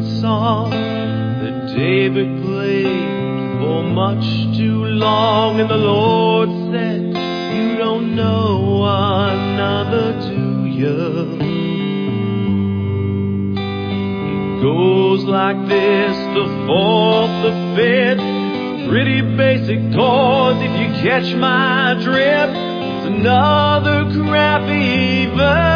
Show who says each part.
Speaker 1: favorite song that David played for much too long. And the Lord said, you don't know another, do you? It goes like this, the fourth, the fifth, pretty basic chords if you catch my drift. It's another crappy verse.